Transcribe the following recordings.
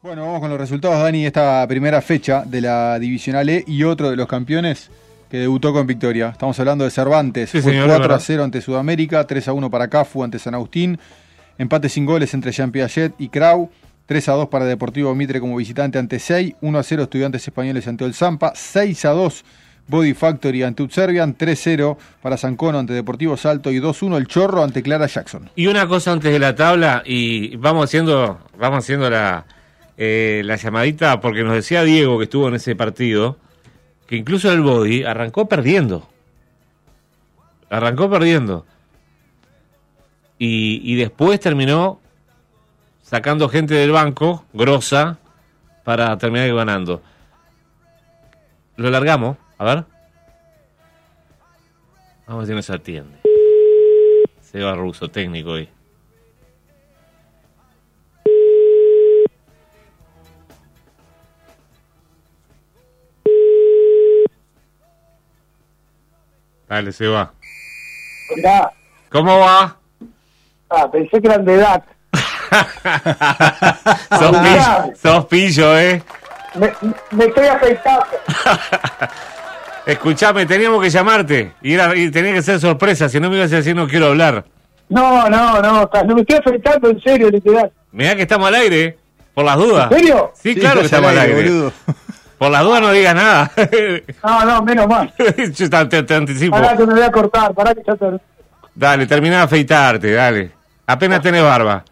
Bueno, vamos con los resultados, Dani, de esta primera fecha de la Divisional E y otro de los campeones que debutó con victoria. Estamos hablando de Cervantes, Sí, fue señor, 4-0 ante Sudamérica, 3-1 para Cafu ante San Agustín, empate sin goles entre Jean Piaget y Grau, 3-2 para Deportivo Mitre como visitante ante Sei, 1-0 Estudiantes Españoles ante El Zampa, 6-2 Body Factory ante Utservian, 3-0 para Sancono ante Deportivo Salto y 2-1 El Chorro ante Clara Jackson. Y una cosa antes de la tabla, y vamos haciendo la llamadita, porque nos decía Diego, que estuvo en ese partido, que incluso el Body arrancó perdiendo. Y después terminó sacando gente del banco, grosa, para terminar ganando. Lo largamos, a ver. Vamos a ver si nos atiende. Seba Russo, técnico hoy. Dale, Seba. Mirá. ¿Cómo va? Pensé que eran de edad. Sos pillo, ¿eh? Me estoy afeitando. Escuchame, teníamos que llamarte y tenía que ser sorpresa, si no me ibas a decir no quiero hablar. No me estoy afeitando, en serio, literal. Mirá que estamos al aire, por las dudas. ¿En serio? Sí, claro que estamos al aire. Boludo. Por las dudas no digas nada. No, menos mal. Yo te anticipo. Pará que me voy a cortar, pará que ya te... Dale, terminá de afeitarte, dale. Apenas tenés barba.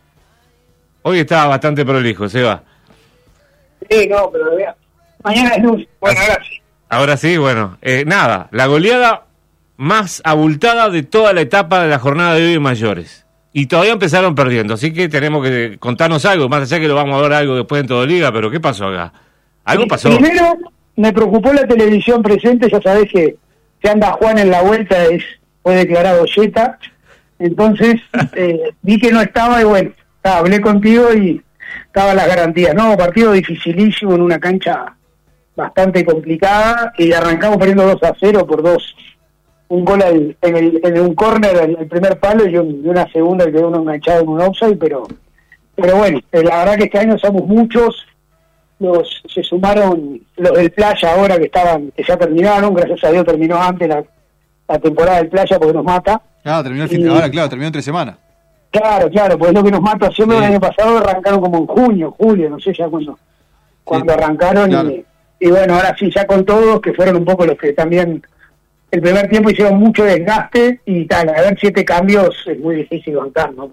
Hoy estaba bastante prolijo, Seba. Sí, no, pero vea. Mañana es lunes. Bueno, ahora sí. Ahora sí, bueno. Nada, la goleada más abultada de toda la etapa de la jornada de hoy en mayores. Y todavía empezaron perdiendo, así que tenemos que contarnos algo, más allá que lo vamos a ver algo después en todo Liga, pero ¿qué pasó acá? Algo pasó. Primero, me preocupó la televisión presente, ya sabés que anda Juan en la vuelta, fue declarado yeta, entonces vi que no estaba y bueno, hablé contigo y estaba las garantías. No, partido dificilísimo en una cancha bastante complicada y arrancamos perdiendo 2-0 por un gol en un córner el primer palo y una segunda que quedó uno enganchado en un offside, pero bueno, la verdad que este año somos muchos. Se sumaron los del Playa ahora que ya terminaron, gracias a Dios terminó antes la temporada del Playa porque nos mata. Terminó terminó en 3 semanas. Claro, pues es lo que nos mata. Siempre el año pasado arrancaron como en julio, no sé ya cuando arrancaron. Claro. Y bueno, ahora sí, ya con todos, que fueron un poco los que también el primer tiempo hicieron mucho desgaste y tal, a ver 7 cambios es muy difícil bancar, ¿no?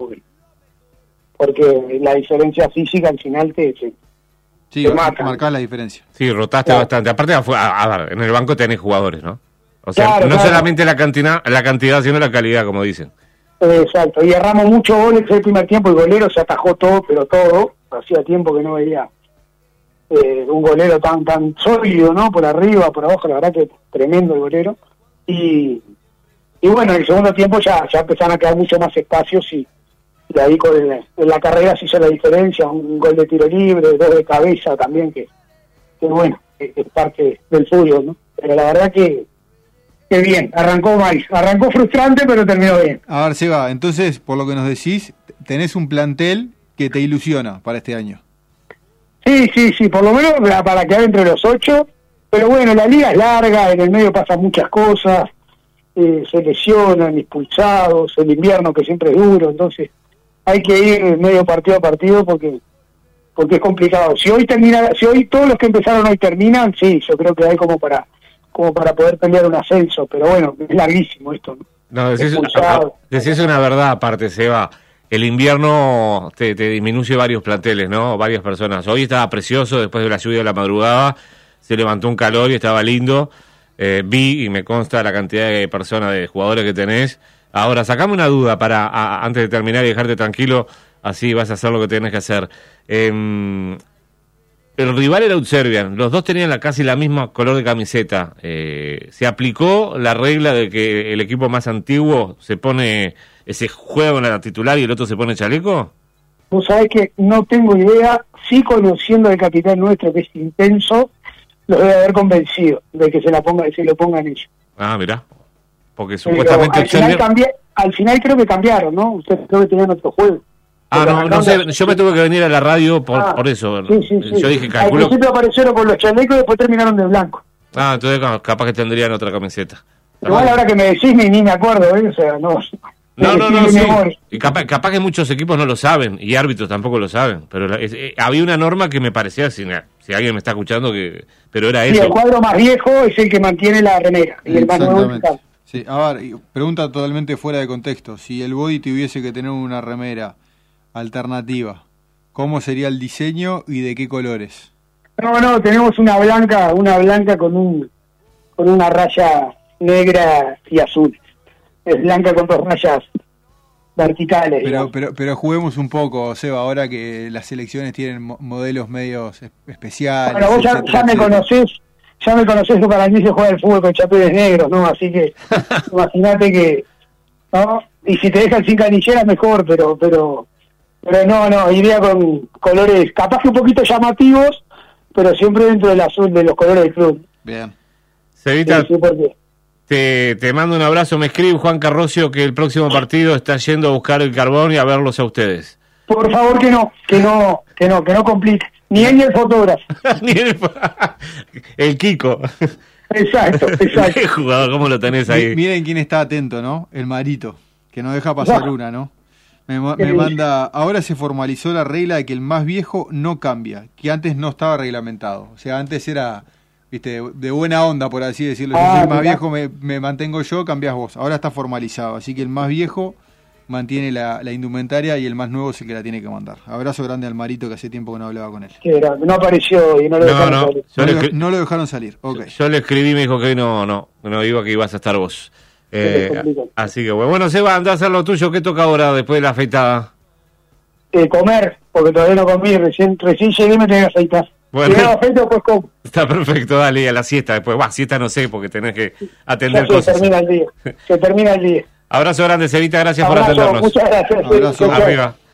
Porque la diferencia física al final Sí, marcás la diferencia. Sí, rotaste bastante. Aparte, a ver, en el banco tenés jugadores, ¿no? O sea, no solamente la cantidad, sino la calidad, como dicen. Exacto, y erramos muchos goles el primer tiempo, el golero se atajó todo, pero todo. Hacía tiempo que no veía un golero tan sólido, ¿no? Por arriba, por abajo, la verdad que tremendo el golero. Y bueno, en el segundo tiempo ya empezaron a quedar mucho más espacios y ahí en la carrera se hizo la diferencia, un gol de tiro libre, 2 de cabeza también, que bueno, es parte del fútbol, ¿no? Pero la verdad que bien, arrancó frustrante, pero terminó bien. A ver, Seba, entonces, por lo que nos decís, tenés un plantel que te ilusiona para este año. Sí, por lo menos para quedar entre los 8, pero bueno, la liga es larga, en el medio pasan muchas cosas, se lesionan, expulsados, el invierno que siempre es duro, entonces hay que ir medio partido a partido porque es complicado. Si hoy todos los que empezaron hoy terminan, sí, yo creo que hay como para poder pelear un ascenso, pero bueno, es larguísimo esto, ¿no? Decís una verdad aparte, Seba. El invierno te disminuye varios planteles, ¿no? Varias personas. Hoy estaba precioso, después de la lluvia de la madrugada, se levantó un calor y estaba lindo. Vi y me consta la cantidad de personas, de jugadores que tenés. Ahora, sacame una duda antes de terminar y dejarte tranquilo, así vas a hacer lo que tenés que hacer. El rival era Utservian, los dos tenían casi la misma color de camiseta. ¿Se aplicó la regla de que el equipo más antiguo se juega con la titular y el otro se pone chaleco? Vos sabés que no tengo idea, sí, conociendo al capitán nuestro que es intenso, los debe haber convencido de que se lo pongan ellos. Ah, mirá. Porque supuestamente al final creo que cambiaron, ¿no? Ustedes creo que tenían otro juego. No sé, yo me tuve que venir a la radio por eso. Sí. Yo dije, Al calculo... principio aparecieron con los chalecos y después terminaron de blanco. Entonces capaz que tendrían otra camiseta. Igual ahora que me decís ni me acuerdo, o sea, no. No, sí. Y capaz que muchos equipos no lo saben, y árbitros tampoco lo saben, pero había una norma que me parecía, si alguien me está escuchando, pero era eso. El cuadro más viejo es el que mantiene la remera, y el más nuevo es el... Sí, a ver, pregunta totalmente fuera de contexto. Si el Body tuviese que tener una remera alternativa, ¿cómo sería el diseño y de qué colores? No, tenemos una blanca con una raya negra y azul. Es blanca con 2 rayas verticales. Pero juguemos un poco, Seba, ahora que las selecciones tienen modelos medios especiales. Bueno, vos ya me conocés que para mí se juega el fútbol con chapeles negros, ¿no? Así que imagínate que, ¿no? Y si te dejan sin canillera mejor, pero no, iría con colores capaz que un poquito llamativos, pero siempre dentro del azul de los colores del club. Bien. Sevita, sí, te mando un abrazo. Me escribe Juan Carrosio que el próximo partido está yendo a buscar el carbón y a verlos a ustedes. Por favor que no complique. Ni él ni el fotógrafo. Ni el Kiko. Exacto. Qué jugador, ¿cómo lo tenés ahí? Miren quién está atento, ¿no? El Marito, que no deja pasar una, ¿no? Me manda, ahora se formalizó la regla de que el más viejo no cambia, que antes no estaba reglamentado. O sea, antes era, viste, de buena onda, por así decirlo. Si soy el más viejo, me mantengo yo, cambiás vos. Ahora está formalizado, así que el más viejo mantiene la indumentaria y el más nuevo es el que la tiene que mandar. Abrazo grande al Marito, que hace tiempo que no hablaba con él. No apareció y no lo dejaron salir. No lo dejaron salir, okay. Yo le escribí y me dijo que no iba, que ibas a estar vos. Así que bueno, Seba, andá a hacer lo tuyo. ¿Qué toca ahora después de la afeitada? Comer, porque todavía no comí, recién llegué y me tenía que afeitar. Bueno, afeito, pues como. Está perfecto, dale, y a la siesta después. Siesta no sé, porque tenés que atender cosas. Se termina el día. Abrazo grande, Sevita, gracias por atendernos. Muchas gracias. Abrazo. Arriba.